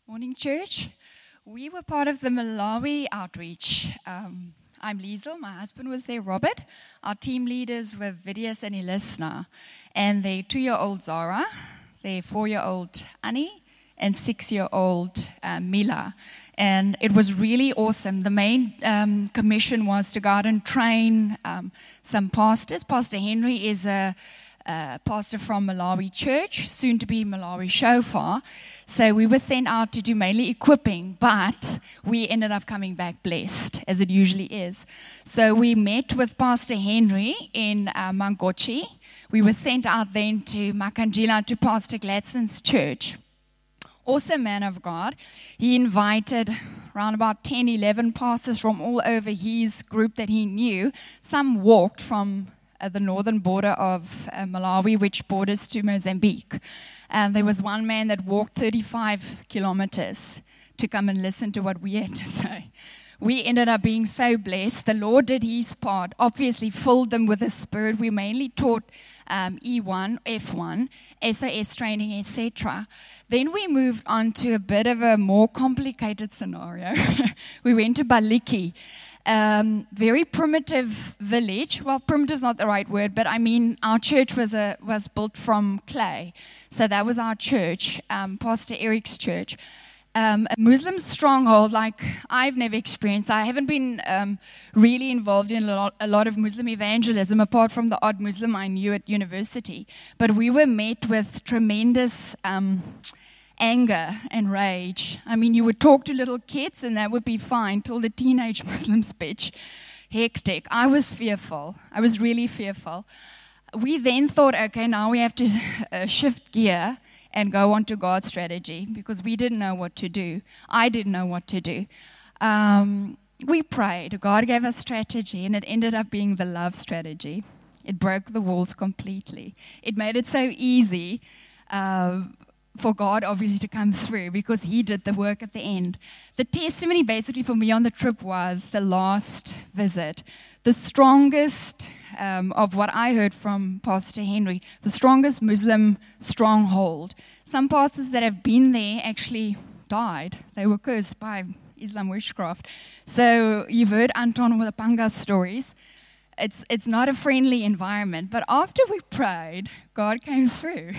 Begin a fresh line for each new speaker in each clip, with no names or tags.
Morning, church. We were part of the Malawi outreach. I'm Liesel. My husband was there, Robert. Our team leaders were Vidius and Elisna. And their 2-year-old Zara, their 4-year-old Annie, and 6-year-old Mila. And it was really awesome. The main commission was to go out and train some pastors. Pastor Henry is a pastor from Malawi Church, soon to be Malawi Shofar. So we were sent out to do mainly equipping, but we ended up coming back blessed, as it usually is. So we met with Pastor Henry in Mangochi. We were sent out then to Makanjila, to Pastor Gladson's church. Awesome man of God. He invited around about 10, 11 pastors from all over his group that he knew. Some walked from the northern border of Malawi, which borders to Mozambique. There was one man that walked 35 kilometers to come and listen to what we had to say. We ended up being so blessed. The Lord did his part, obviously filled them with the Spirit. We mainly taught E1, F1, SOS training, etc. Then we moved on to a bit of a more complicated scenario. We went to Baliki. Very primitive village. Well, primitive is not the right word, but I mean our church was built from clay. So that was our church, Pastor Eric's church. A Muslim stronghold like I've never experienced. I haven't been really involved in a lot of Muslim evangelism, apart from the odd Muslim I knew at university. But we were met with tremendous anger and rage. I mean, you would talk to little kids and that would be fine till the teenage Muslims bitch. Hectic. I was fearful. I was really fearful. We then thought, okay, now we have to shift gear and go on to God's strategy because we didn't know what to do. I didn't know what to do. We prayed. God gave us strategy, and it ended up being the love strategy. It broke the walls completely. It made it so easy for God, obviously, to come through because he did the work at the end. The testimony basically for me on the trip was the last visit. The strongest of what I heard from Pastor Henry, the strongest Muslim stronghold. Some pastors that have been there actually died. They were cursed by Islam witchcraft. So you've heard Anton Wapanga stories. It's not a friendly environment. But after we prayed, God came through.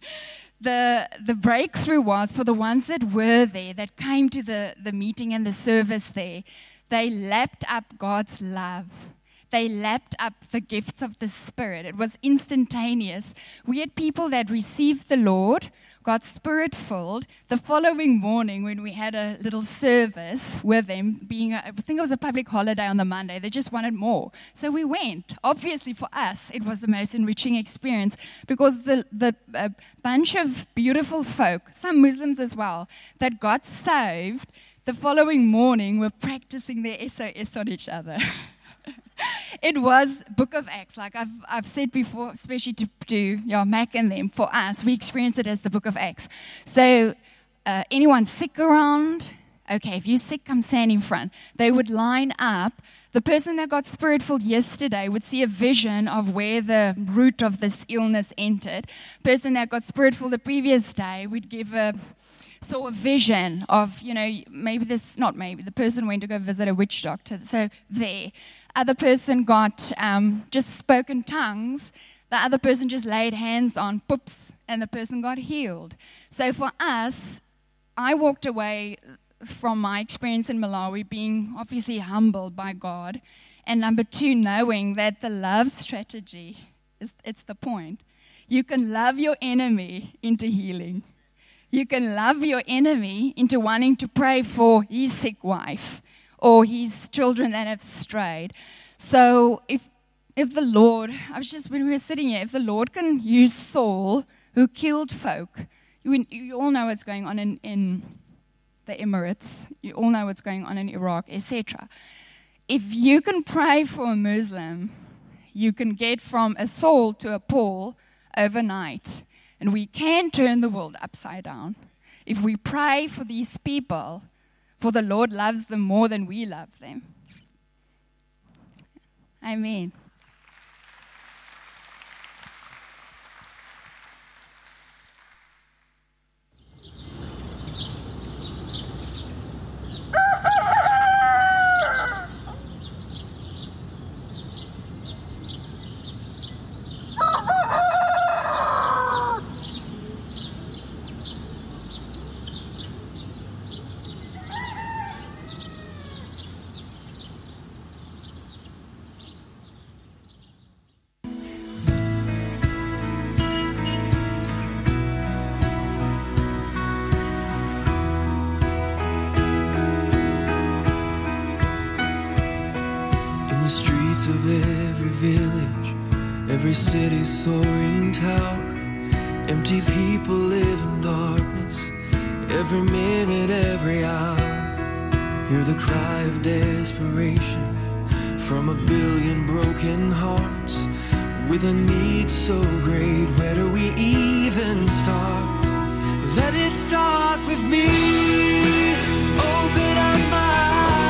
The breakthrough was for the ones that were there, that came to the meeting and the service there, they lapped up God's love. They lapped up the gifts of the Spirit. It was instantaneous. We had people that received the Lord, got Spirit-filled. The following morning when we had a little service with them, I think it was a public holiday on the Monday, they just wanted more. So we went. Obviously for us, it was the most enriching experience because the bunch of beautiful folk, some Muslims as well, that got saved, the following morning were practicing their SOS on each other. It was Book of Acts, like I've said before, especially to Mac and them. For us, we experienced it as the Book of Acts. So anyone sick around? Okay, if you're sick, come stand in front. They would line up. The person that got Spirit-filled yesterday would see a vision of where the root of this illness entered. Person that got Spirit-filled the previous day would saw a vision of, the person went to go visit a witch doctor. So there. Other person got just spoken tongues. The other person just laid hands on, poops, and the person got healed. So for us, I walked away from my experience in Malawi being obviously humbled by God. And number 2, knowing that the love strategy, it's the point. You can love your enemy into healing. You can love your enemy into wanting to pray for his sick wife or his children that have strayed. So if the Lord, when we were sitting here, if the Lord can use Saul, who killed folk, you all know what's going on in the Emirates, you all know what's going on in Iraq, etc. If you can pray for a Muslim, you can get from a Saul to a Paul overnight. And we can turn the world upside down. If we pray for these people, for the Lord loves them more than we love them. Amen.
of every village, every city's soaring tower. Empty people live in darkness, every minute, every hour. Hear the cry of desperation from a billion broken hearts. With a need so great, where do we even start? Let it start with me. Open up my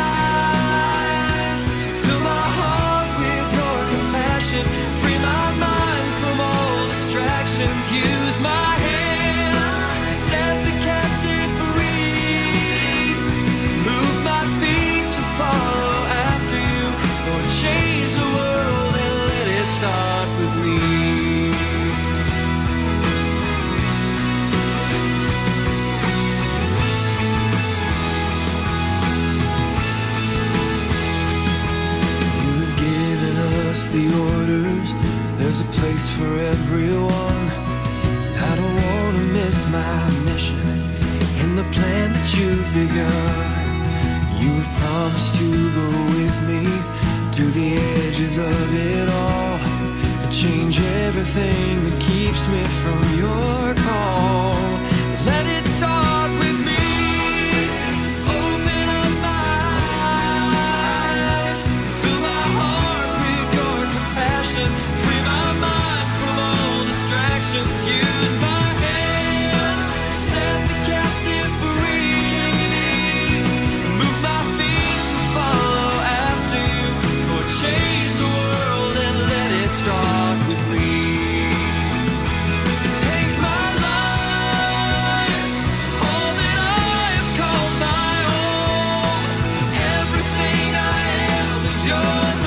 eyes, fill my heart with your compassion, free my mind from all distractions. Use my hands to set the captive free. Move my feet to follow after you. Lord, change the world and let it start with me. The orders, there's a place for everyone. I don't want to miss my mission in the plan that you've begun. You have promised to go with me to the edges of it all and change everything that keeps me from your call. Let it start with me. Open up my eyes, fill my heart with your compassion, free my mind from all distractions. Use my hands to set the captive free. Move my feet to follow after you. Lord, change the world and let it start with me. Take my life, all that I have called my own. Everything I am is yours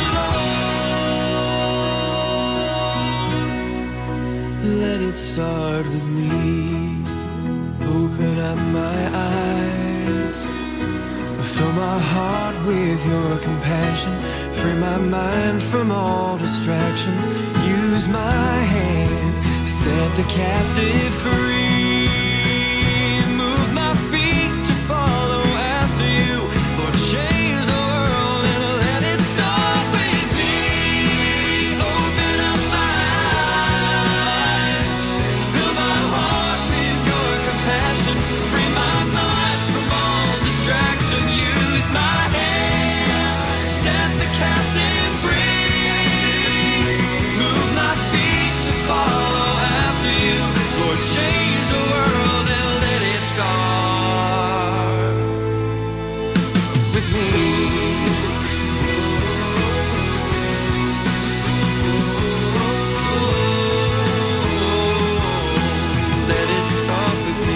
alone. Let it start with me. Open up my eyes, fill my heart with your compassion, free my mind from all distractions. Use my hands to set the captive free. Move my feet to follow after you. Lord, change the world and let it start with me. Open up my eyes, fill my heart with your compassion, free my mind from all distraction. Use my hands to set the captive free. Move my feet to follow after you. Lord, change the world and let it start with me. Let it start with me.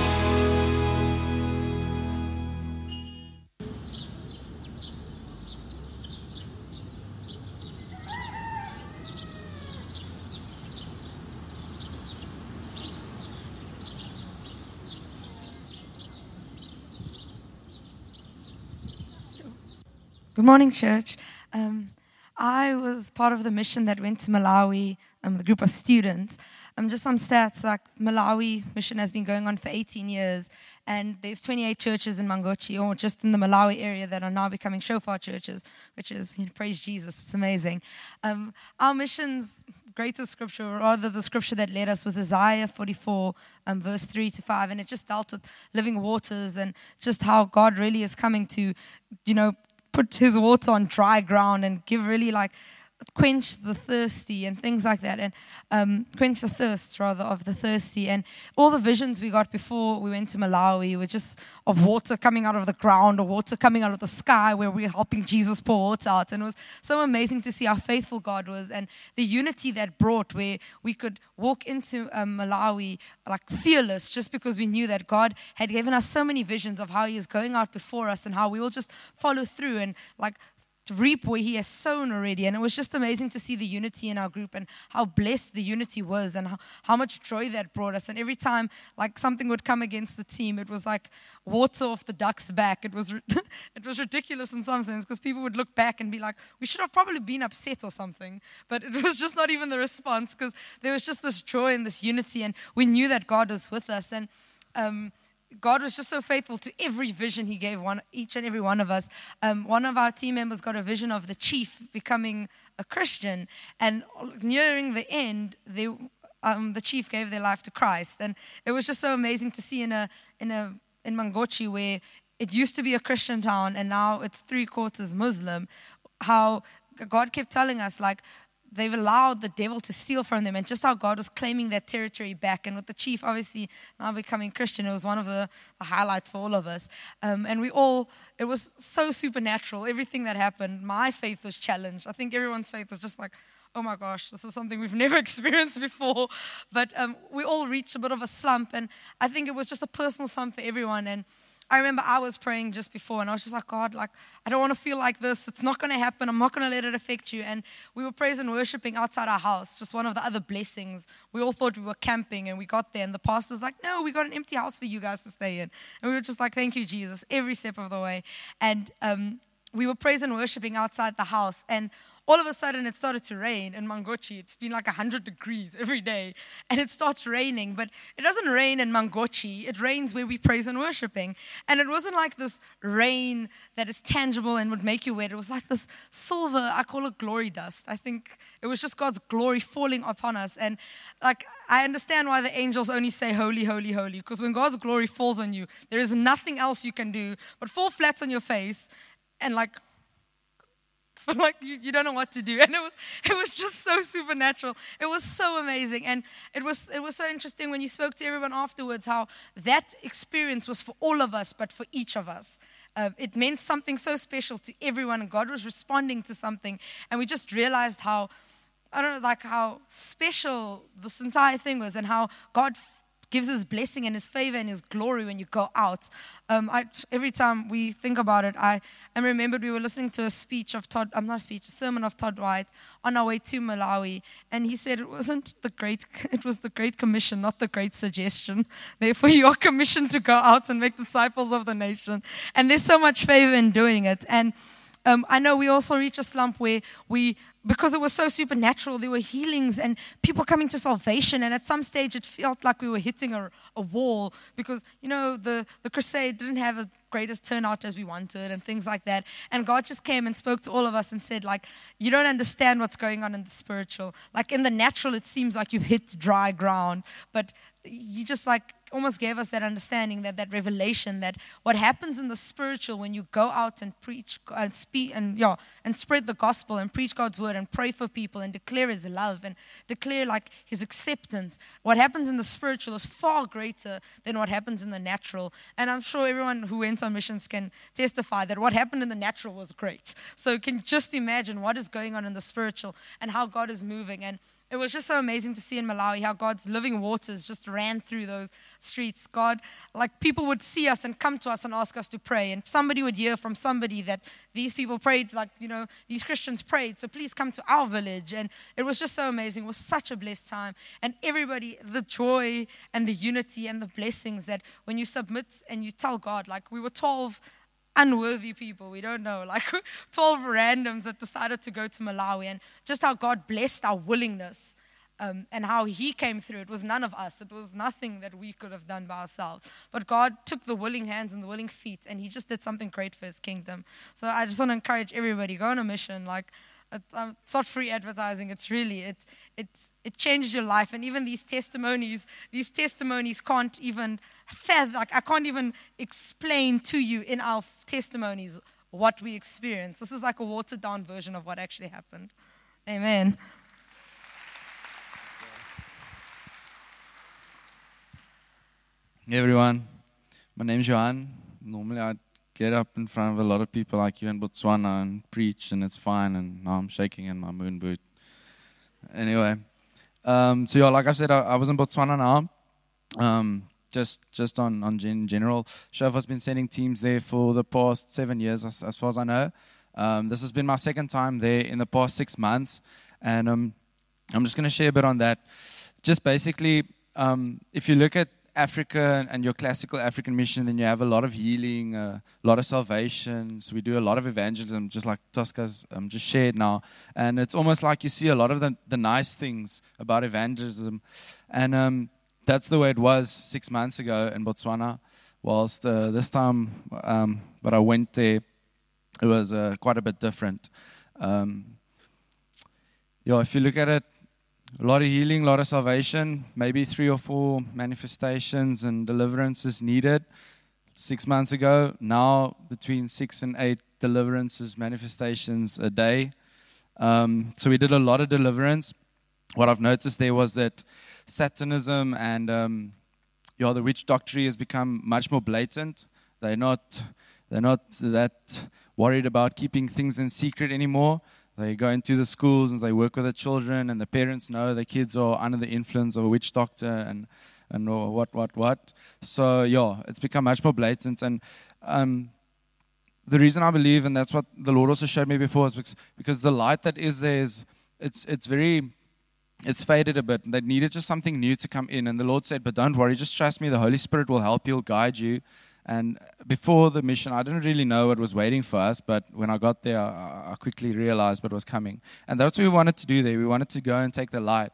Good morning, church. I was part of the mission that went to Malawi, the group of students. Just some stats, like Malawi mission has been going on for 18 years, and there's 28 churches in Mangochi, or just in the Malawi area, that are now becoming shofar churches, which is, praise Jesus, it's amazing. Our mission's greatest scripture, or rather the scripture that led us, was Isaiah 44, verse 3 to 5, and it just dealt with living waters and just how God really is coming to, put his water on dry ground and give really quench the thirsty and things like that, and quench the thirst rather of the thirsty. And all the visions we got before we went to Malawi were just of water coming out of the ground or water coming out of the sky, where we were helping Jesus pour water out. And it was so amazing to see how faithful God was and the unity that brought, where we could walk into Malawi fearless, just because we knew that God had given us so many visions of how he is going out before us and how we will just follow through and to reap where he has sown already. And it was just amazing to see the unity in our group and how blessed the unity was and how much joy that brought us. And every time something would come against the team, it was like water off the duck's back. It was it was ridiculous in some sense, because people would look back and be like, we should have probably been upset or something. But it was just not even the response, because there was just this joy and this unity, and we knew that God was with us. And God was just so faithful to every vision He gave each and every one of us. One of our team members got a vision of the chief becoming a Christian, and nearing the end, the chief gave their life to Christ, and it was just so amazing to see in Mangochi, where it used to be a Christian town and now it's 3/4 Muslim, how God kept telling us, like, they've allowed the devil to steal from them, and just how God was claiming that territory back. And with the chief obviously now becoming Christian, it was one of the highlights for all of us. And it was so supernatural, everything that happened. My faith was challenged. I think everyone's faith was just like, oh my gosh, this is something we've never experienced before. But we all reached a bit of a slump, and I think it was just a personal slump for everyone. And I remember I was praying just before, and I was just like, God, like, I don't want to feel like this. It's not going to happen. I'm not going to let it affect you. And we were praise and worshiping outside our house, just one of the other blessings. We all thought we were camping, and we got there, and the pastor's like, no, we got an empty house for you guys to stay in. And we were just like, thank you, Jesus, every step of the way. And we were praise and worshiping outside the house, and all of a sudden, it started to rain in Mangochi. It's been like 100 degrees every day, and it starts raining. But it doesn't rain in Mangochi. It rains where we praise and worshiping. And it wasn't like this rain that is tangible and would make you wet. It was like this silver, I call it glory dust. I think it was just God's glory falling upon us. And like, I understand why the angels only say, holy, holy, holy. Because when God's glory falls on you, there is nothing else you can do but fall flat on your face and like you don't know what to do. And it was just so supernatural. It was so amazing. And it was so interesting when you spoke to everyone afterwards, how that experience was for all of us, but for each of us. It meant something so special to everyone, and God was responding to something. And we just realized how special this entire thing was, and how God gives His blessing and His favor and His glory when you go out. Every time we think about it, I remembered we were listening to a sermon of Todd White on our way to Malawi, and he said it was the Great Commission, not the Great Suggestion. Therefore, you are commissioned to go out and make disciples of the nation. And there's so much favor in doing it. And I know we also reach a slump where because it was so supernatural, there were healings and people coming to salvation. And at some stage, it felt like we were hitting a wall because, the crusade didn't have the greatest turnout as we wanted and things like that. And God just came and spoke to all of us and said, like, you don't understand what's going on in the spiritual. Like, in the natural, it seems like you've hit dry ground, but He just almost gave us that understanding, that revelation, that what happens in the spiritual when you go out and preach and speak and spread the gospel and preach God's word and pray for people and declare His love and declare His acceptance. What happens in the spiritual is far greater than what happens in the natural. And I'm sure everyone who went on missions can testify that what happened in the natural was great. So you can just imagine what is going on in the spiritual and how God is moving. And it was just so amazing to see in Malawi how God's living waters just ran through those streets. God, people would see us and come to us and ask us to pray. And somebody would hear from somebody that these people prayed, these Christians prayed, so please come to our village. And it was just so amazing. It was such a blessed time. And everybody, the joy and the unity and the blessings that when you submit and you tell God, we were 12 unworthy people, we don't know, 12 randoms that decided to go to Malawi, and just how God blessed our willingness and how He came through. It was none of us. It was nothing that we could have done by ourselves. But God took the willing hands and the willing feet, and He just did something great for His kingdom. So I just want to encourage everybody, go on a mission. It's not free advertising. It's really, it changed your life. And even these testimonies can't even I can't even explain to you in our testimonies what we experienced. This is like a watered down version of what actually happened. Amen.
Hey everyone, my name's Johan. Normally I'd get up in front of a lot of people like you in Botswana and preach, and it's fine, and now I'm shaking in my moon boot. Anyway, like I said, I was in Botswana now. Just on general. Shofa's been sending teams there for the past 7 years, as far as I know. This has been my second time there in the past 6 months, and I'm just going to share a bit on that. Just basically, if you look at Africa and your classical African mission, then you have a lot of healing, a lot of salvation. So we do a lot of evangelism, just like Tosca's just shared now. And it's almost like you see a lot of the nice things about evangelism. And that's the way it was 6 months ago in Botswana. whilst this time that I went there, it was quite a bit different. If you look at it, a lot of healing, a lot of salvation, maybe 3 or 4 manifestations and deliverances needed 6 months ago. Now between 6 and 8 deliverances, manifestations a day. So we did a lot of deliverance. What I've noticed there was that Satanism and the witch doctrine has become much more blatant. They're not that worried about keeping things in secret anymore. They go into the schools and they work with the children, and the parents know the kids are under the influence of a witch doctor and what. So it's become much more blatant. And the reason I believe, and that's what the Lord also showed me before, is because the light that is there is it's faded a bit. They needed just something new to come in. And the Lord said, but don't worry, just trust me. The Holy Spirit will help you, He'll guide you. And before the mission, I didn't really know what was waiting for us. But when I got there, I quickly realized what was coming. And that's what we wanted to do there. We wanted to go and take the light.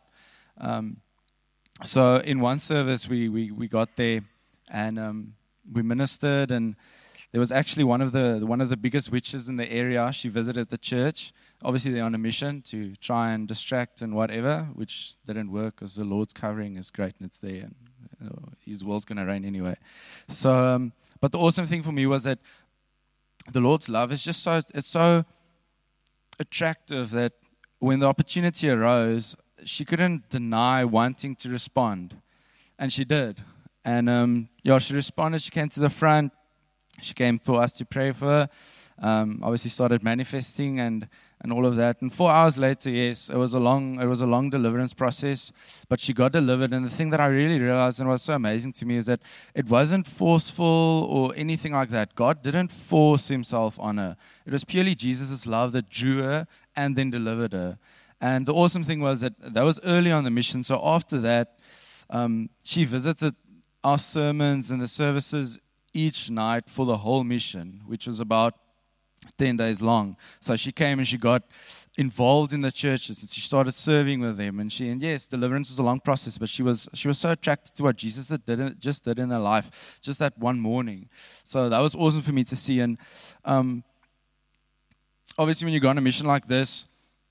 So in one service, we got there and we ministered. And there was actually one of the biggest witches in the area. She visited the church. Obviously, they're on a mission to try and distract and whatever, which didn't work because the Lord's covering is great and it's there, and His will's going to reign anyway. So, but the awesome thing for me was that the Lord's love is just so attractive that when the opportunity arose, she couldn't deny wanting to respond, and she did. And she responded. She came to the front. She came for us to pray for her. Obviously started manifesting and all of that. And 4 hours later, yes, it was a long deliverance process, but she got delivered. And the thing that I really realized and was so amazing to me is that it wasn't forceful or anything like that. God didn't force Himself on her. It was purely Jesus' love that drew her and then delivered her. And the awesome thing was that was early on the mission. So after that, she visited our sermons and the services each night for the whole mission, which was about 10 days long. So she came and she got involved in the churches and she started serving with them. And yes, deliverance was a long process, but she was so attracted to what Jesus did in her life, just that one morning. So that was awesome for me to see. And obviously, when you go on a mission like this,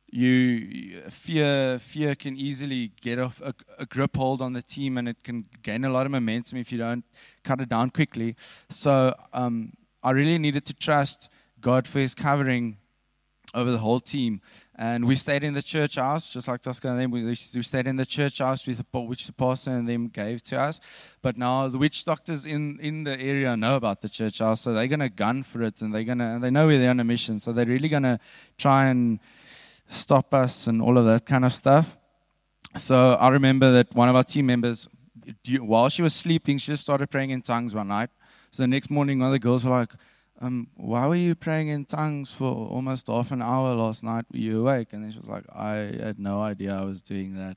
fear can easily get off a grip hold on the team, and it can gain a lot of momentum if you don't cut it down quickly. So I really needed to trust God for His covering over the whole team. And we stayed in the church house, just like Tosca and them. We stayed in the church house which the pastor and them gave to us. But now the witch doctors in the area know about the church house, so they're going to gun for it, and they know we're there on a mission. So they're really going to try and stop us and all of that kind of stuff. So I remember that one of our team members, while she was sleeping, she just started praying in tongues one night. So the next morning, one of the girls were like, why were you praying in tongues for almost half an hour last night? Were you awake? And then she was like, I had no idea I was doing that.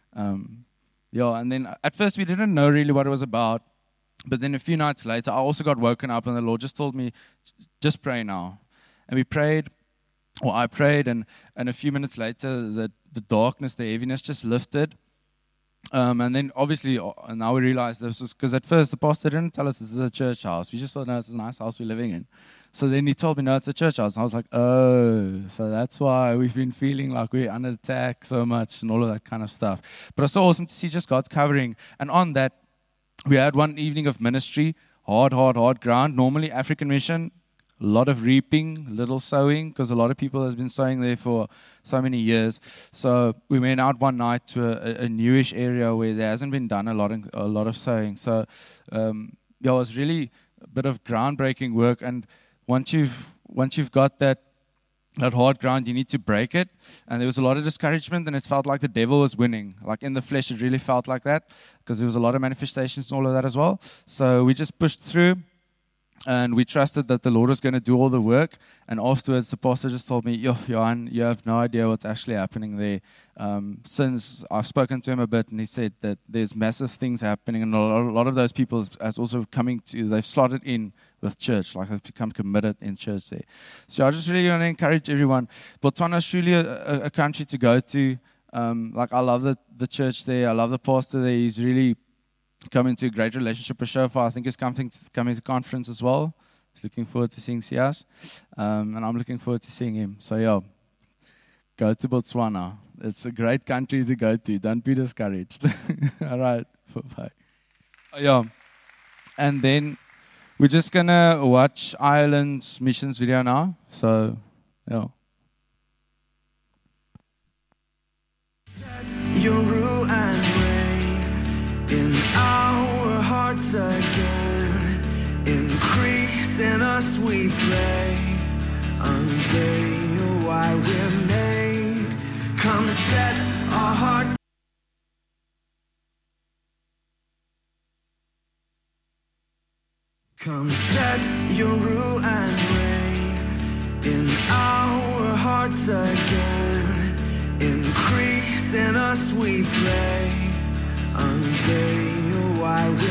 And then at first we didn't know really what it was about. But then a few nights later, I also got woken up and the Lord just told me, just pray now. And we prayed, or I prayed, and a few minutes later, the darkness, the heaviness just lifted. And then obviously, now we realize this was because at first the pastor didn't tell us this is a church house. We just thought, no, it's a nice house we're living in. So then he told me, no, it's a church house. And I was like, oh, so that's why we've been feeling like we're under attack so much and all of that kind of stuff. But it's so awesome to see just God's covering. And on that, we had one evening of ministry, hard ground. Normally, African mission, a lot of reaping, little sowing, because a lot of people has been sowing there for so many years. So we went out one night to a newish area where there hasn't been done a lot of sowing. So it was really a bit of groundbreaking work. And once you've got that hard ground, you need to break it. And there was a lot of discouragement, and it felt like the devil was winning. Like in the flesh, it really felt like that, because there was a lot of manifestations and all of that as well. So we just pushed through. And we trusted that the Lord was going to do all the work. And afterwards, the pastor just told me, Johan, you have no idea what's actually happening there. Since I've spoken to him a bit, and he said that there's massive things happening. And a lot of those people has also they've slotted in with church, like they've become committed in church there. So I just really want to encourage everyone. Botswana is really a country to go to. I love the church there. I love the pastor there. He's really come into a great relationship with Shofar. I think he's coming to conference as well. He's looking forward to seeing Sias. And I'm looking forward to seeing him. So, yeah, go to Botswana. It's a great country to go to. Don't be discouraged. All right. Bye-bye. Oh, yeah. And then we're just going to watch Ireland's missions video now. So, yeah.
Your rule and reign in our hearts again. Increase in us, we pray. Unveil why we're made. Come set our hearts. Come set your rule and reign in our hearts again. Increase in us, we pray. Unveil why we.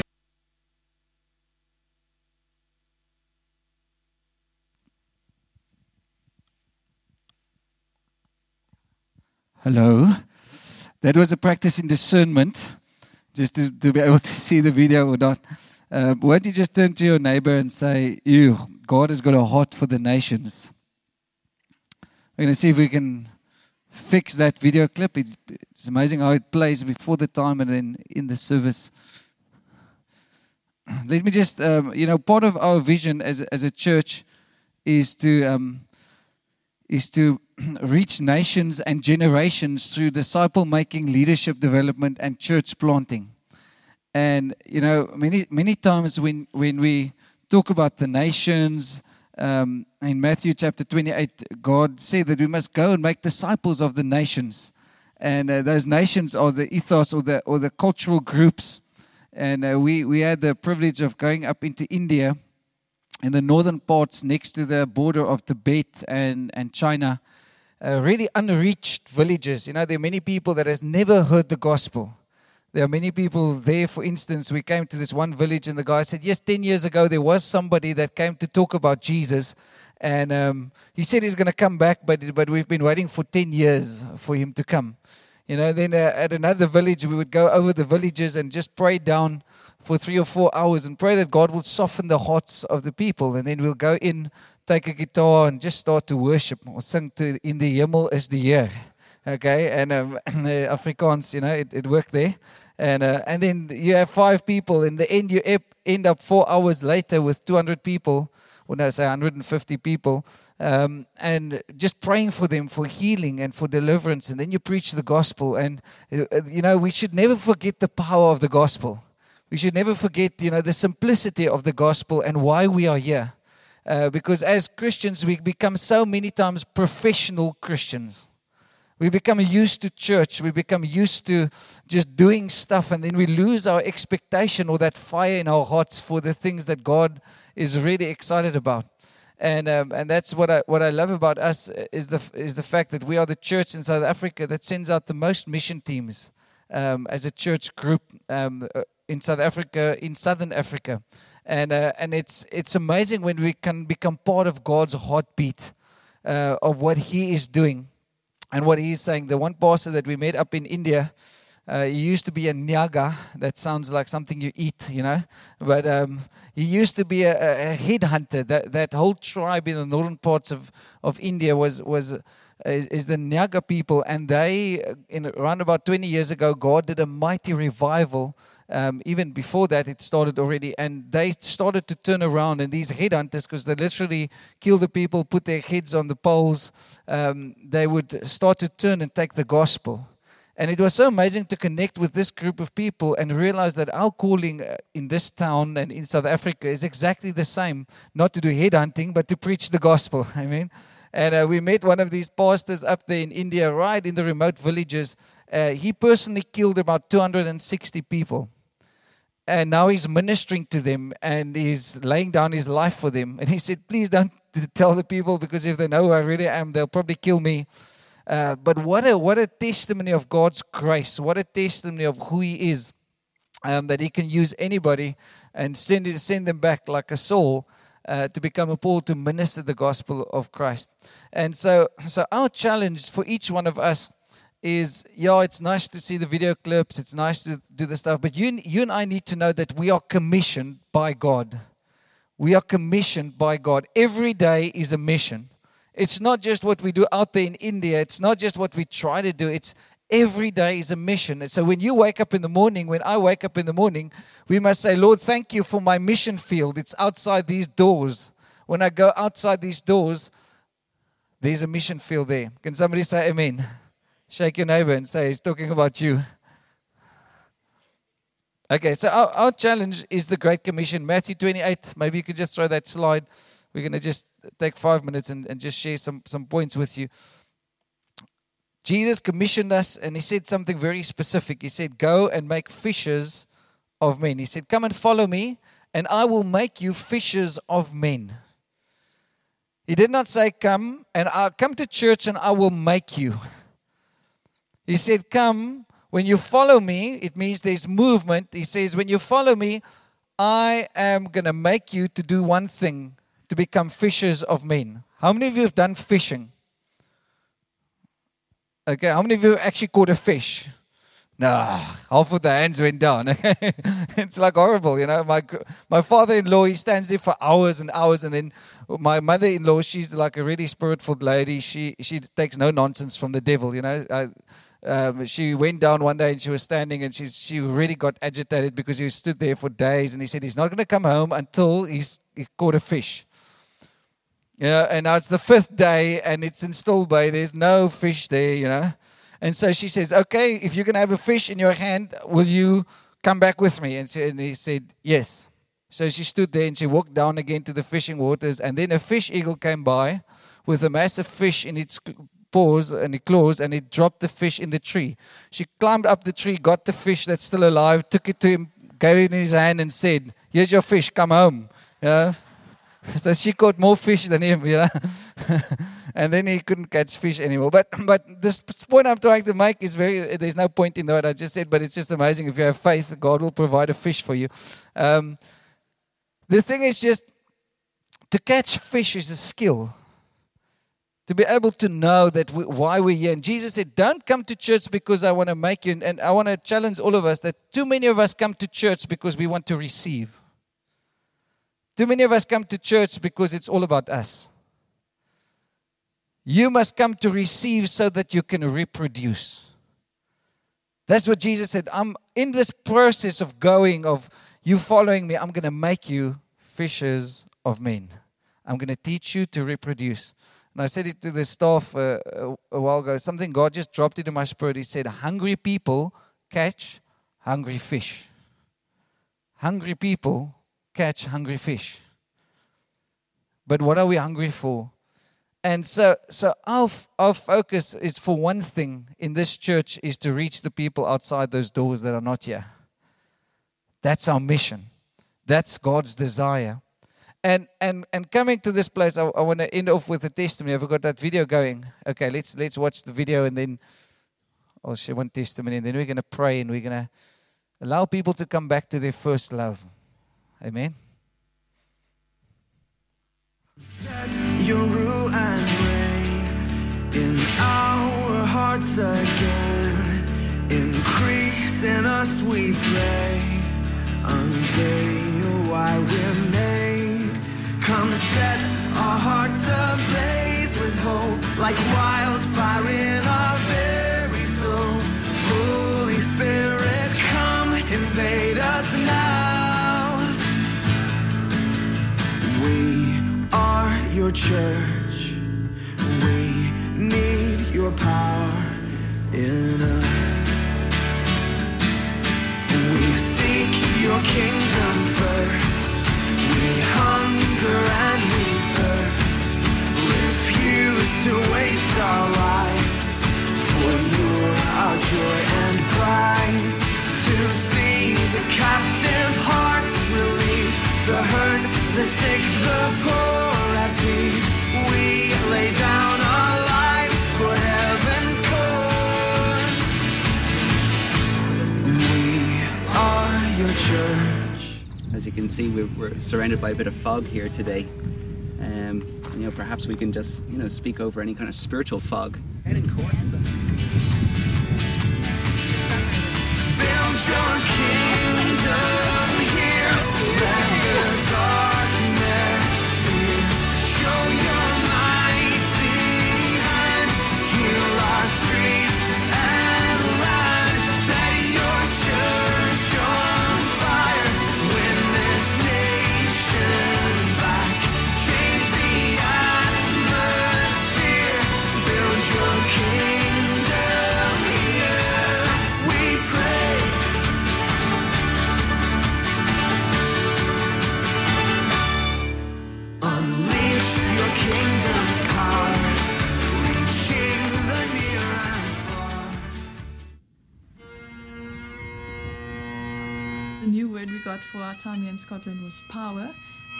Hello. That was a practice in discernment, just to be able to see the video or not. Why don't you just turn to your neighbor and say, God has got a heart for the nations. We're going to see if we can fix that video clip. It's amazing how it plays before the time and then in the service. Let me just, part of our vision as a church is to reach nations and generations through disciple-making, leadership development, and church planting. And, many times when we talk about the nations, in Matthew chapter 28, God said that we must go and make disciples of the nations. And those nations are the ethos or the cultural groups. And we had the privilege of going up into India in the northern parts next to the border of Tibet and China. Really unreached villages. There are many people that has never heard the gospel. There are many people there. For instance, we came to this one village and the guy said, yes, 10 years ago there was somebody that came to talk about Jesus. And he said he's going to come back, but we've been waiting for 10 years for him to come. Then at another village, we would go over the villages and just pray down for 3 or 4 hours and pray that God will soften the hearts of the people. And then we'll go in, take a guitar and just start to worship or sing to In the Hemel is the Heer. Okay, and the Afrikaans, it worked there. And then you have 5 people. In the end, you end up 4 hours later with 200 people, or no, say 150 people, and just praying for them for healing and for deliverance. And then you preach the gospel. And, we should never forget the power of the gospel. We should never forget, the simplicity of the gospel and why we are here. Because as Christians, we become so many times professional Christians. We become used to church. We become used to just doing stuff, and then we lose our expectation or that fire in our hearts for the things that God is really excited about. And that's what I love about us is the fact that we are the church in South Africa that sends out the most mission teams as a church group in South Africa, in Southern Africa, and it's amazing when we can become part of God's heartbeat of what He is doing. And what he's saying, the one pastor that we met up in India, he used to be a Nyaga. That sounds like something you eat, But he used to be a headhunter. That whole tribe in the northern parts of India is the Nyaga people. And they, around about 20 years ago, God did a mighty revival. Even before that, it started already. And they started to turn around. And these headhunters, because they literally kill the people, put their heads on the poles, they would start to turn and take the gospel. And it was so amazing to connect with this group of people and realize that our calling in this town and in South Africa is exactly the same. Not to do headhunting, but to preach the gospel. Amen. And we met one of these pastors up there in India, right in the remote villages. He personally killed about 260 people. And now he's ministering to them and he's laying down his life for them. And he said, please don't tell the people, because if they know who I really am, they'll probably kill me. But what a testimony of God's grace. What a testimony of who He is, that He can use anybody and send them back like a Saul to become a Paul to minister the gospel of Christ. And so our challenge for each one of us is, yeah, it's nice to see the video clips, it's nice to do the stuff, but you and I need to know that we are commissioned by God. We are commissioned by God. Every day is a mission. It's not just what we do out there in India. It's not just what we try to do. It's every day is a mission. And so when you wake up in the morning, when I wake up in the morning, we must say, Lord, thank you for my mission field. It's outside these doors. When I go outside these doors, there's a mission field there. Can somebody say amen? Shake your neighbor and say, he's talking about you. Okay, so our challenge is the Great Commission. Matthew 28, maybe you could just throw that slide. We're going to just take 5 minutes and just share some points with you. Jesus commissioned us and he said something very specific. He said, go and make fishers of men. He said, come and follow me and I will make you fishers of men. He did not say, come to church and I will make you. He said, come, when you follow me, it means there's movement. He says, when you follow me, I am going to make you to do one thing, to become fishers of men. How many of you have done fishing? Okay, how many of you have actually caught a fish? Nah, half of the hands went down. It's like horrible, you know. My father-in-law, he stands there for hours and hours, and then my mother-in-law, she's like a really spirit-filled lady. She takes no nonsense from the devil, you know. She went down one day and she was standing and she really got agitated because he stood there for days and he said he's not going to come home until he caught a fish. Yeah, and now it's the 5th day and it's in Still Bay. There's no fish there, you know. And so she says, okay, if you're going to have a fish in your hand, will you come back with me? And he said, yes. So she stood there and she walked down again to the fishing waters, and then a fish eagle came by with a massive fish in its paws and its claws, and it dropped the fish in the tree. She climbed up the tree, got the fish that's still alive, took it to him, gave it in his hand and said, here's your fish, come home. Yeah. So she caught more fish than him, you know. And then he couldn't catch fish anymore. But this point I'm trying to make is there's no point in what I just said, but it's just amazing. If you have faith, God will provide a fish for you. The thing is just, to catch fish is a skill. To be able to know that why we're here. And Jesus said, don't come to church because I want to make you. And I want to challenge all of us that too many of us come to church because we want to receive. Too many of us come to church because it's all about us. You must come to receive so that you can reproduce. That's what Jesus said. I'm in this process of you following me, I'm going to make you fishers of men. I'm going to teach you to reproduce. And I said it to the staff a while ago. Something God just dropped into my spirit. He said, hungry people catch hungry fish. Hungry people catch hungry fish. But what are we hungry for? And so our focus is, for one thing in this church, is to reach the people outside those doors that are not here. That's our mission. That's God's desire. And coming to this place, I want to end off with a testimony. Have we got that video going? Okay, let's watch the video and then I'll share one testimony, and then we're going to pray and we're going to allow people to come back to their first love. Amen.
Set your rule and reign in our hearts again. Increase in us, we pray. Unveil why we're made. Come set our hearts ablaze with hope, like wildfire in our very souls. Holy Spirit, come invade us now. We are your church. We need your power in us. We seek your kingdom first. We hunger and we thirst. Refuse to waste our lives, for you're our joy and prize. To see the captive hearts released, the hurt, the sick, the poor at peace. We lay down our lives for heaven's cause. We are your church.
As you can see, we're surrounded by a bit of fog here today. Perhaps we can just, speak over any kind of spiritual fog. Heading towards
your kingdom here. Let the darkness fear. Show your mighty hand. Heal our streets and land. Set your church on fire. Win this nation back. Change the atmosphere. Build your kingdom here. We pray. Unleash your kingdom's power, reaching the near and far.
The new word we got for our time here in Scotland was power.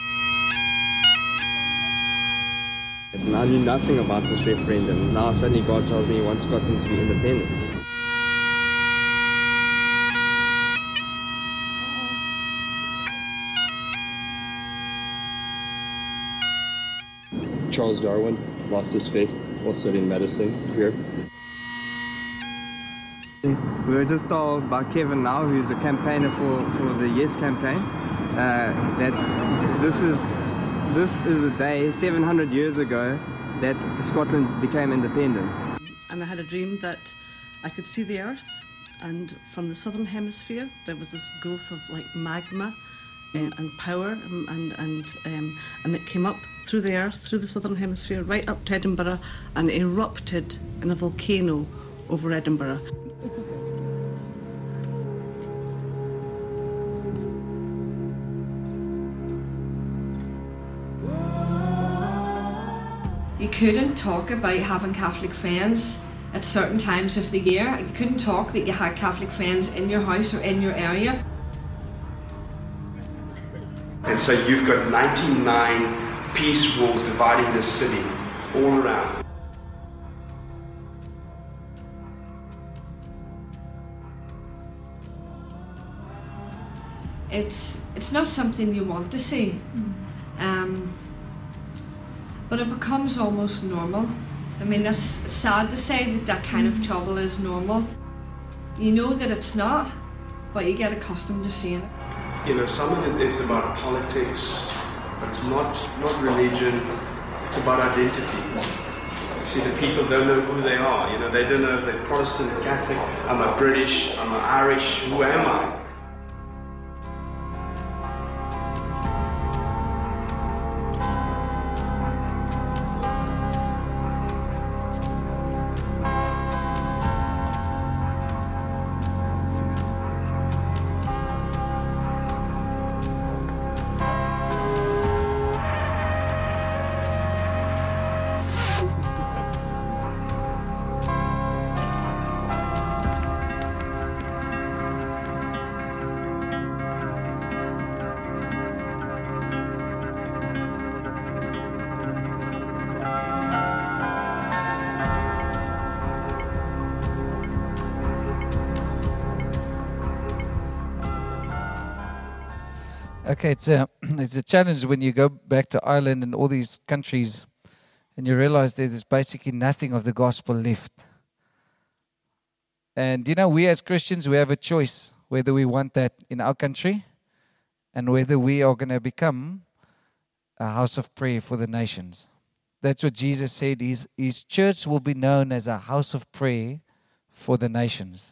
And I knew nothing about this referendum. Now suddenly God tells me he wants Scotland to be independent. Charles Darwin lost his faith while studying medicine here. We were just told by Kevin now, who's a campaigner for the Yes campaign, that this is the day 700 years ago that Scotland became independent.
And I had a dream that I could see the earth, and from the southern hemisphere there was this growth of like magma and power, and it came up through the earth, through the southern hemisphere, right up to Edinburgh, and erupted in a volcano over Edinburgh.
You couldn't talk about having Catholic friends at certain times of the year. You couldn't talk that you had Catholic friends in your house or in your area.
And so you've got 99 peace walls dividing this city all around.
It's not something you want to see. But it becomes almost normal. I mean, it's sad to say that kind of trouble is normal. You know that it's not, but you get accustomed to seeing it.
You know, some of it is about politics, but it's not religion, it's about identity. You see, the people don't know who they are. You know, they don't know if they're Protestant or Catholic. I'm a British, I'm an Irish, who am I?
Okay, it's a challenge when you go back to Ireland and all these countries and you realize there's basically nothing of the gospel left. And you know, we as Christians, we have a choice whether we want that in our country and whether we are going to become a house of prayer for the nations. That's what Jesus said. His church will be known as a house of prayer for the nations.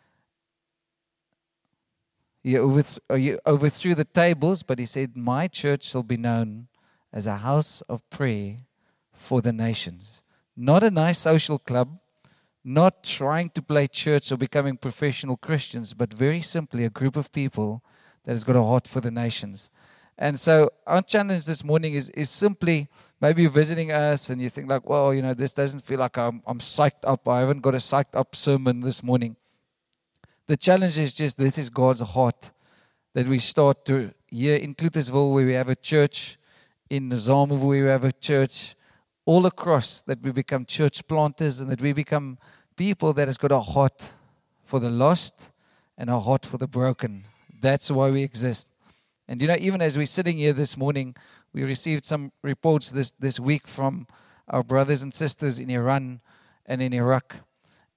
He overthrew the tables, but he said, my church shall be known as a house of prayer for the nations. Not a nice social club, not trying to play church or becoming professional Christians, but very simply a group of people that has got a heart for the nations. And so our challenge this morning is simply, maybe you're visiting us and you think like, well, you know, this doesn't feel like I'm psyched up. I haven't got a psyched up sermon this morning. The challenge is just, this is God's heart, that we start to, here in Cluthersville, where we have a church, in Nazareth, where we have a church, all across, that we become church planters and that we become people that has got a heart for the lost and a heart for the broken. That's why we exist. And you know, even as we're sitting here this morning, we received some reports this week from our brothers and sisters in Iran and in Iraq.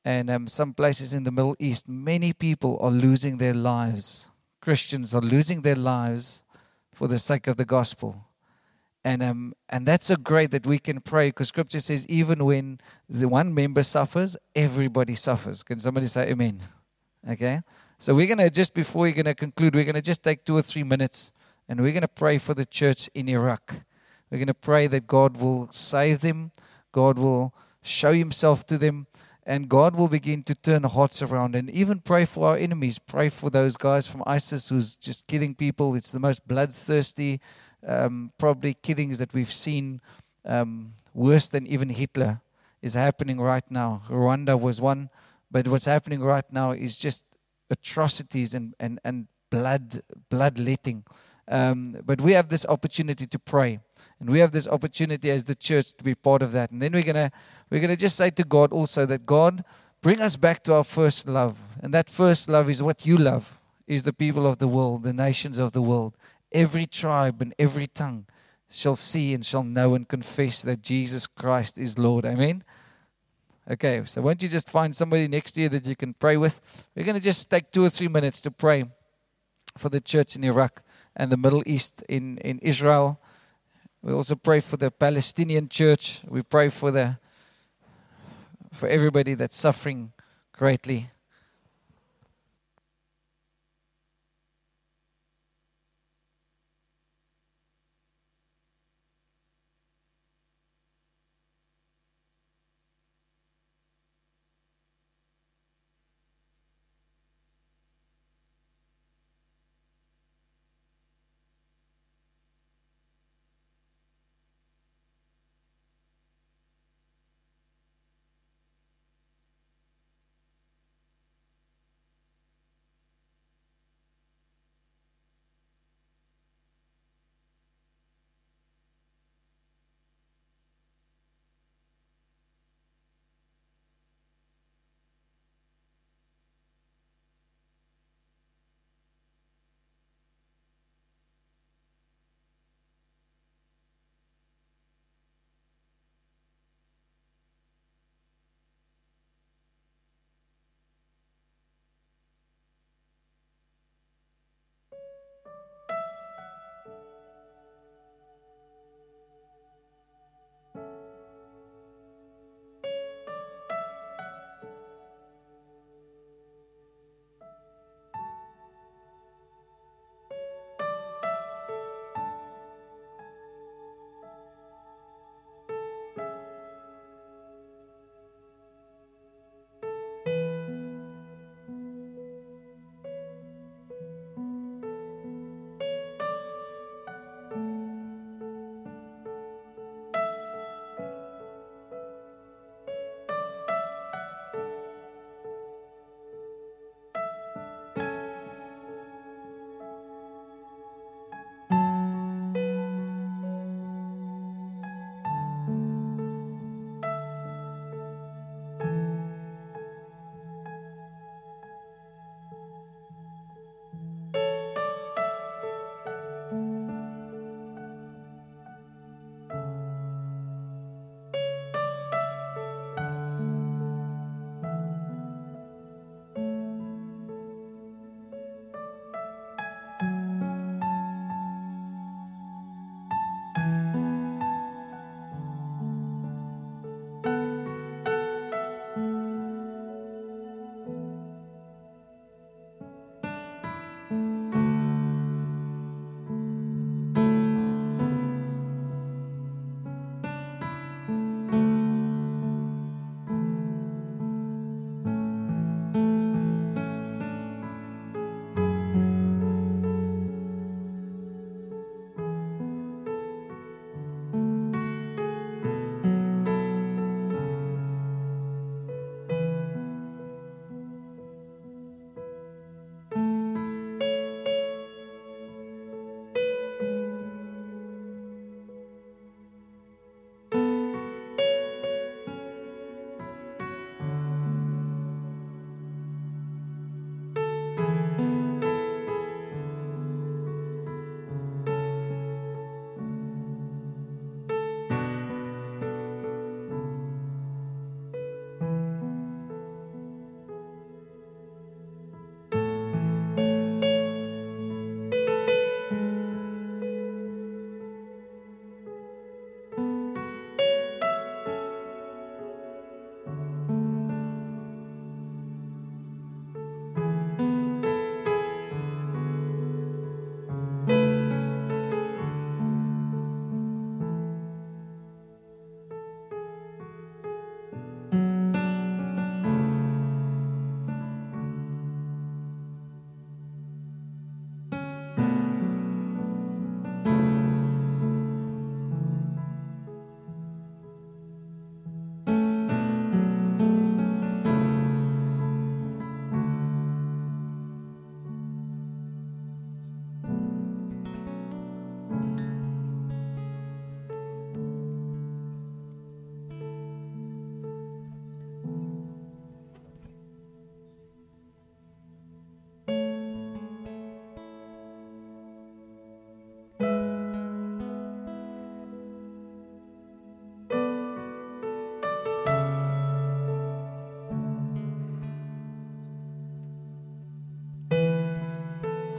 And some places in the Middle East, many people are losing their lives. Christians are losing their lives for the sake of the gospel. And that's so great that we can pray, because Scripture says even when the one member suffers, everybody suffers. Can somebody say amen? Okay? So we're going to, just before we're going to conclude, we're going to just take 2 or 3 minutes, and we're going to pray for the church in Iraq. We're going to pray that God will save them, God will show Himself to them, and God will begin to turn hearts around. And even pray for our enemies. Pray for those guys from ISIS who's just killing people. It's the most bloodthirsty probably killings that we've seen, worse than even Hitler, is happening right now. Rwanda was one, but what's happening right now is just atrocities and bloodletting. But we have this opportunity to pray, and we have this opportunity as the church to be part of that. And then we're gonna just say to God also that, God, bring us back to our first love. And that first love is what you love, is the people of the world, the nations of the world. Every tribe and every tongue shall see and shall know and confess that Jesus Christ is Lord. Amen? Okay, so won't you just find somebody next to you that you can pray with? We're going to just take 2 or 3 minutes to pray for the church in Iraq and the Middle East in Israel. We also pray for the Palestinian church. We pray for everybody that's suffering greatly.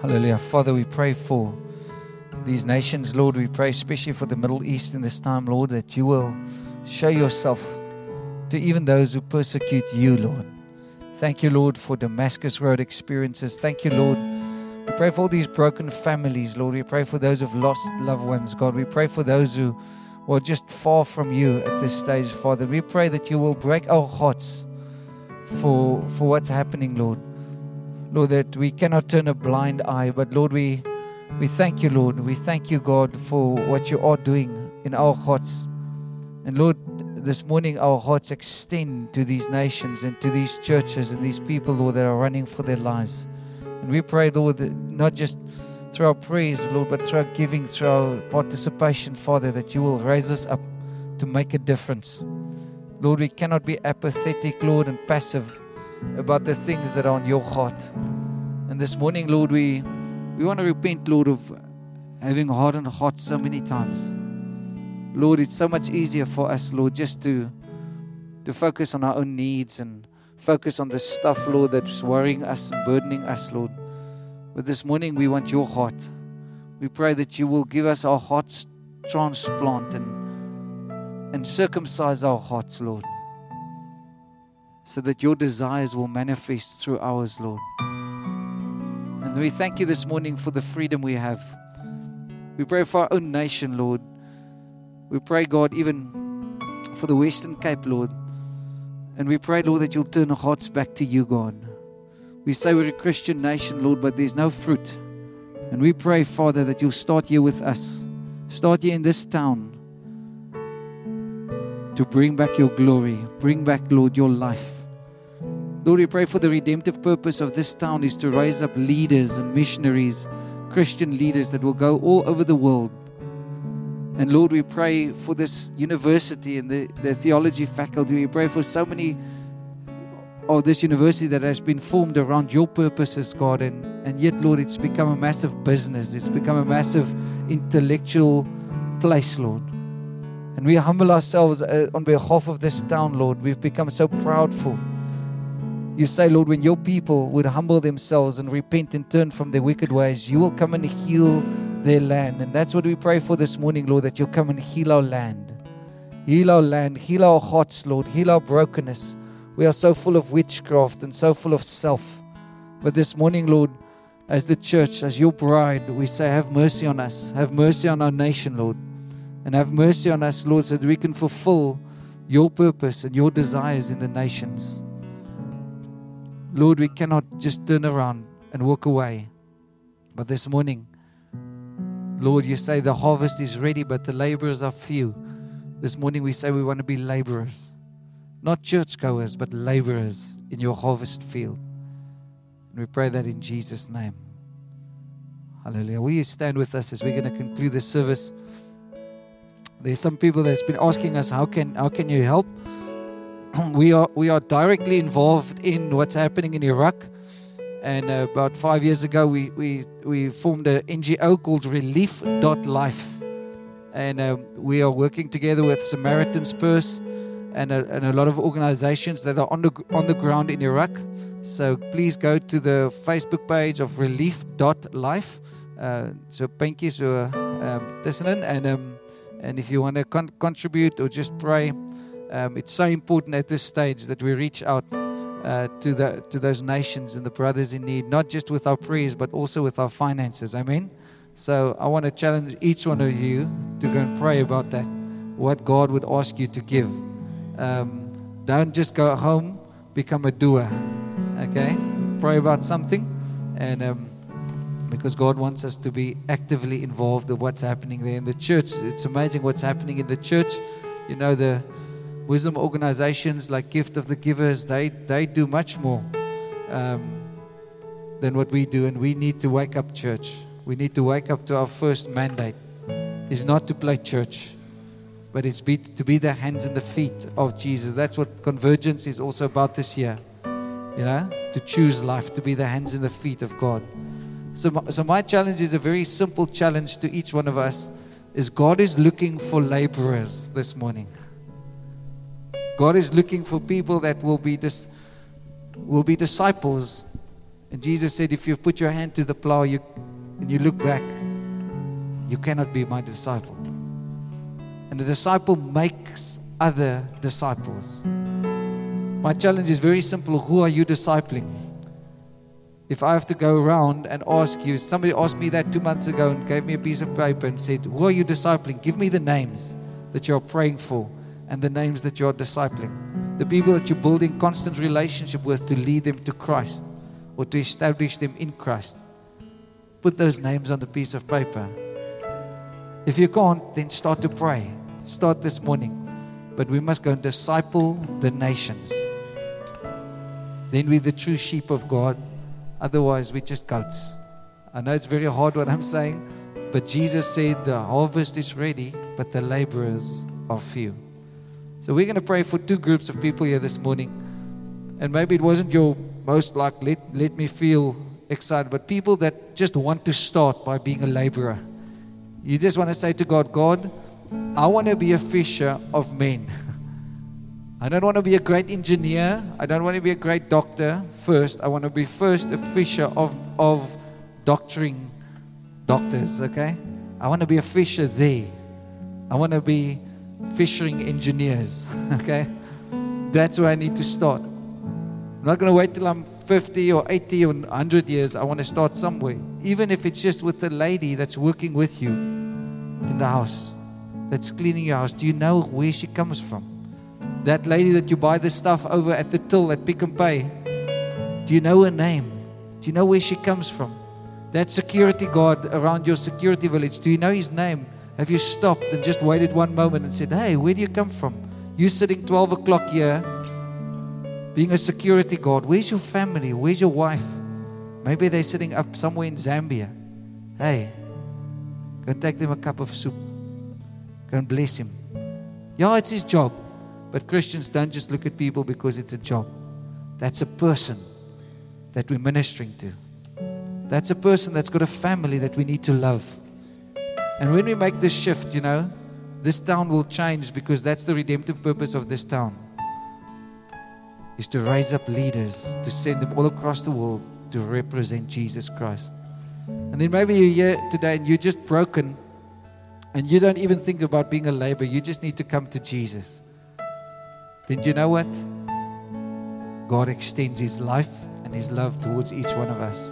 Hallelujah. Father, we pray for these nations, Lord. We pray especially for the Middle East in this time, Lord, that you will show yourself to even those who persecute you, Lord. Thank you, Lord, for Damascus Road experiences. Thank you, Lord. We pray for all these broken families, Lord. We pray for those who've lost loved ones, God. We pray for those who are just far from you at this stage, Father. We pray that you will break our hearts for what's happening, Lord. Lord, that we cannot turn a blind eye, but Lord, we thank you, Lord. We thank you, God, for what you are doing in our hearts. And Lord, this morning our hearts extend to these nations and to these churches and these people, Lord, that are running for their lives. And we pray, Lord, that not just through our prayers, Lord, but through our giving, through our participation, Father, that you will raise us up to make a difference. Lord, we cannot be apathetic, Lord, and passive about the things that are on your heart. And this morning, Lord, we want to repent, Lord, of having hardened hearts so many times. Lord, it's so much easier for us, Lord, just to focus on our own needs and focus on the stuff, Lord, that's worrying us and burdening us, Lord. But this morning, we want your heart. We pray that you will give us our hearts transplant and circumcise our hearts, Lord, so that your desires will manifest through ours, Lord. And we thank you this morning for the freedom we have. We pray for our own nation, Lord. We pray, God, even for the Western Cape, Lord. And we pray, Lord, that you'll turn our hearts back to you, God. We say we're a Christian nation, Lord, but there's no fruit. And we pray, Father, that you'll start here with us. Start here in this town to bring back your glory. Bring back, Lord, your life. Lord, we pray for the redemptive purpose of this town is to raise up leaders and missionaries, Christian leaders that will go all over the world. And Lord, we pray for this university and the theology faculty. We pray for so many of this university that has been formed around your purposes, God. And yet, Lord, it's become a massive business. It's become a massive intellectual place, Lord. And we humble ourselves on behalf of this town, Lord. We've become so proudful. You say, Lord, when your people would humble themselves and repent and turn from their wicked ways, you will come and heal their land. And that's what we pray for this morning, Lord, that you'll come and heal our land. Heal our land, heal our hearts, Lord, heal our brokenness. We are so full of witchcraft and so full of self. But this morning, Lord, as the church, as your bride, we say, have mercy on us. Have mercy on our nation, Lord. And have mercy on us, Lord, so that we can fulfill your purpose and your desires in the nations. Lord, we cannot just turn around and walk away. But this morning, Lord, you say the harvest is ready, but the laborers are few. This morning we say we want to be laborers. Not churchgoers, but laborers in your harvest field. And we pray that in Jesus' name. Hallelujah. Will you stand with us as we're going to conclude this service? There's some people that's been asking us, how can you help? We are directly involved in what's happening in Iraq. And about 5 years ago, we formed an NGO called Relief.Life. And we are working together with Samaritan's Purse and a lot of organizations that are on the ground in Iraq. So please go to the Facebook page of Relief.Life. So thank you so and if you want to contribute or just pray, it's so important at this stage that we reach out to those nations and the brothers in need, not just with our prayers, but also with our finances. Amen. So I want to challenge each one of you to go and pray about that, what God would ask you to give. Don't just go home, become a doer. Okay? Pray about something, and because God wants us to be actively involved in what's happening there in the church. It's amazing what's happening in the church. You know, the wisdom organizations like Gift of the Givers, they do much more than what we do, and we need to wake up, church. We need to wake up to our first mandate. It's not to play church, but it's to be the hands and the feet of Jesus. That's what Convergence is also about this year. You know, to choose life, to be the hands and the feet of God. So my challenge is a very simple challenge to each one of us, is God is looking for laborers this morning. God is looking for people that will be disciples And Jesus said, if you put your hand to the plow and you look back, you cannot be my disciple. And the disciple makes other disciples. My challenge is very simple. Who are you discipling? If I have to go around and ask you, somebody asked me that 2 months ago and gave me a piece of paper and said, who are you discipling? Give me the names that you're praying for and the names that you're discipling. The people that you're building constant relationship with to lead them to Christ or to establish them in Christ. Put those names on the piece of paper. If you can't, then start to pray. Start this morning. But we must go and disciple the nations. Then we're the true sheep of God. Otherwise, we're just goats. I know it's very hard what I'm saying, but Jesus said the harvest is ready, but the laborers are few. So we're going to pray for 2 groups of people here this morning. And maybe it wasn't your most like, let me feel excited, but people that just want to start by being a laborer. You just want to say to God, God, I want to be a fisher of men. I don't want to be a great engineer. I don't want to be a great doctor first. I want to be first a fisher of doctoring doctors, okay? I want to be a fisher there. I want to be fishing engineers, okay? That's where I need to start. I'm not going to wait till I'm 50 or 80 or 100 years. I want to start somewhere. Even if it's just with the lady that's working with you in the house, that's cleaning your house. Do you know where she comes from? That lady that you buy the stuff over at the till at Pick and Pay, do you know her name? Do you know where she comes from? That security guard around your security village, do you know his name? Have you stopped and just waited one moment and said, hey, where do you come from? You sitting 12 o'clock here, being a security guard. Where's your family? Where's your wife? Maybe they're sitting up somewhere in Zambia. Hey, go and take them a cup of soup. Go and bless him. Yeah, it's his job. But Christians don't just look at people because it's a job. That's a person that we're ministering to. That's a person that's got a family that we need to love. And when we make this shift, you know, this town will change, because that's the redemptive purpose of this town, is to raise up leaders, to send them all across the world to represent Jesus Christ. And then maybe you're here today and you're just broken and you don't even think about being a laborer. You just need to come to Jesus. Then do you know what? God extends His life and His love towards each one of us.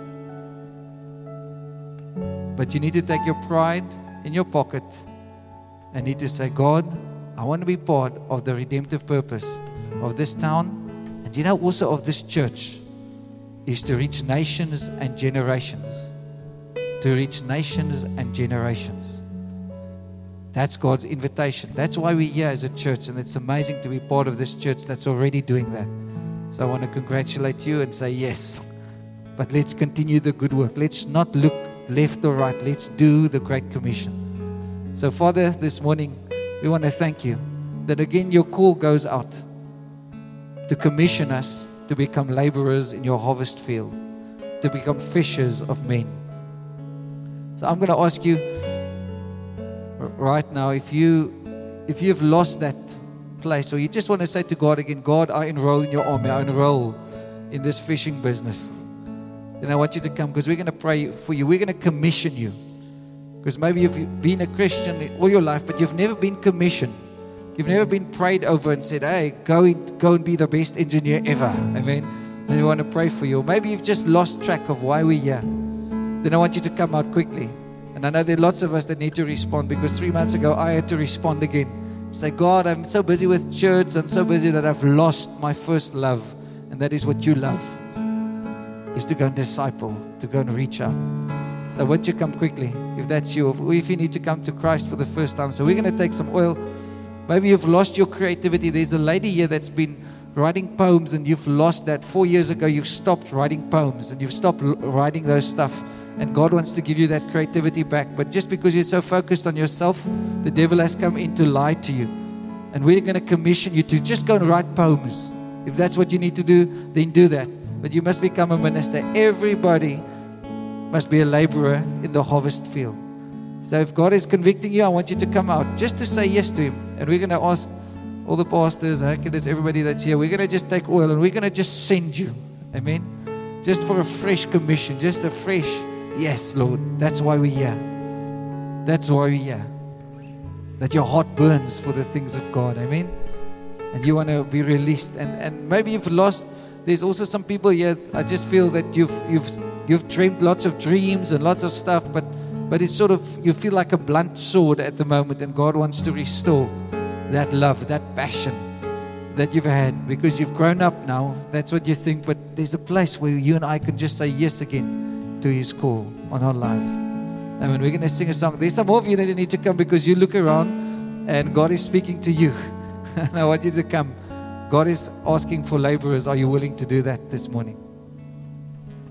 But you need to take your pride in your pocket and need to say, God, I want to be part of the redemptive purpose of this town, and you know, also of this church, is to reach nations and generations. To reach nations and generations. That's God's invitation. That's why we're here as a church, and it's amazing to be part of this church that's already doing that. So I want to congratulate you and say yes. But let's continue the good work. Let's not look left or right. Let's do the Great Commission. So Father, this morning, we want to thank you that again your call goes out to commission us to become laborers in your harvest field, to become fishers of men. So I'm going to ask you right now, if you've lost that place, or you just want to say to God again, God, I enroll in your army, I enroll in this fishing business, then I want you to come, because we're going to pray for you. We're going to commission you. Because maybe you've been a Christian all your life, but you've never been commissioned. You've never been prayed over and said, hey, go and be the best engineer ever. Amen. Then we want to pray for you. Or maybe you've just lost track of why we're here. Then I want you to come out quickly. And I know there are lots of us that need to respond, because 3 months ago I had to respond again. Say, God, I'm so busy with church. I'm so busy that I've lost my first love. And that is what you love, is to go and disciple, to go and reach out. So won't you come quickly, if that's you, or if you need to come to Christ for the first time. So we're going to take some oil. Maybe you've lost your creativity. There's a lady here that's been writing poems, and you've lost that. 4 years ago, you've stopped writing poems, and you've stopped writing those stuff. And God wants to give you that creativity back. But just because you're so focused on yourself, the devil has come in to lie to you. And we're going to commission you to just go and write poems. If that's what you need to do, then do that. But you must become a minister. Everybody must be a laborer in the harvest field. So if God is convicting you, I want you to come out just to say yes to Him. And we're going to ask all the pastors, everybody that's here, we're going to just take oil and we're going to just send you. Amen. just for a fresh commission, just a fresh, yes, Lord, that's why we're here. That's why we're here. That your heart burns for the things of God, amen? And you want to be released. And maybe you've lost, there's also some people here, I just feel that you've dreamed lots of dreams and lots of stuff, but it's sort of, you feel like a blunt sword at the moment, and God wants to restore that love, that passion that you've had, because you've grown up now. That's what you think, but there's a place where you and I can just say yes again to His call on our lives. I mean, we're going to sing a song. There's some more of you that need to come, because you look around and God is speaking to you. And I want you to come. God is asking for laborers. Are you willing to do that this morning?